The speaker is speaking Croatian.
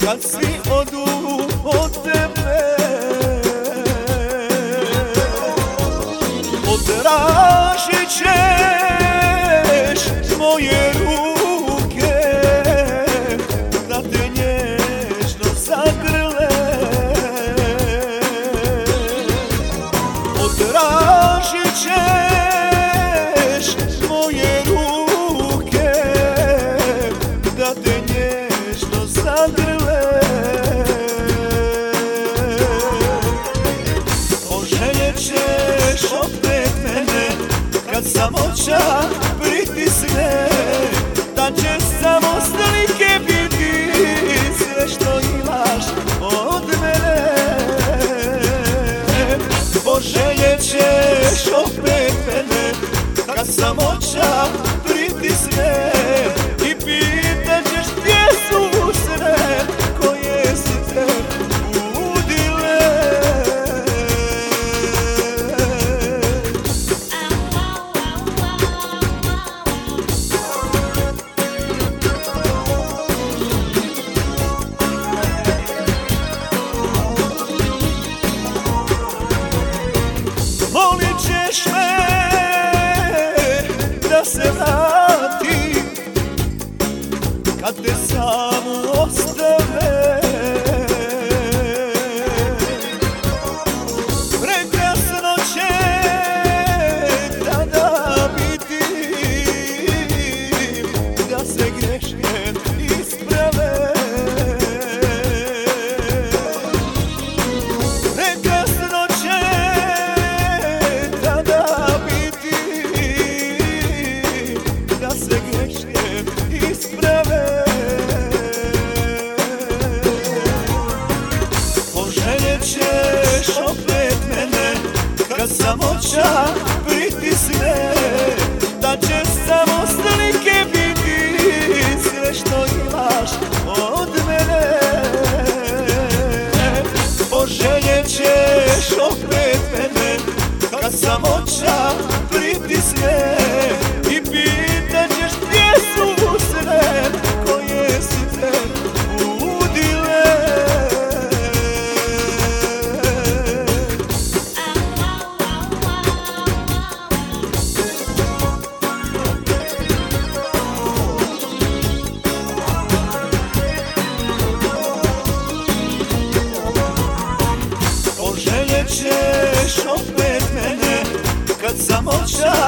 kad svi odu od tebe. Potražit ćeš moje ruke da te nježno zagrle. Potražit ćeš moje ruke da te nježno zagrle. Poželjet ćeš opet mene kad samoća pritisne, da će samo slike biti sve što imaš od mene. Poželjet ćeš opet mene kad samoća pritisne i pitat ćeš gdje su usne koje su te budile. Molit ćeš me da se vrati kad te samu ostave. Prekrasno će tada biti da se greške isprave. Prekrasno će tada biti da se greške isprave. Poželjet ćeš opet mene kad samoća pritisne, da će samo slike biti sve što imaš od mene. Poželjet ćeš opet mene kad samoća pritisne i pitat ćeš gdje su usne koje su te budile. Poželjet ćeš opet mene kad samoća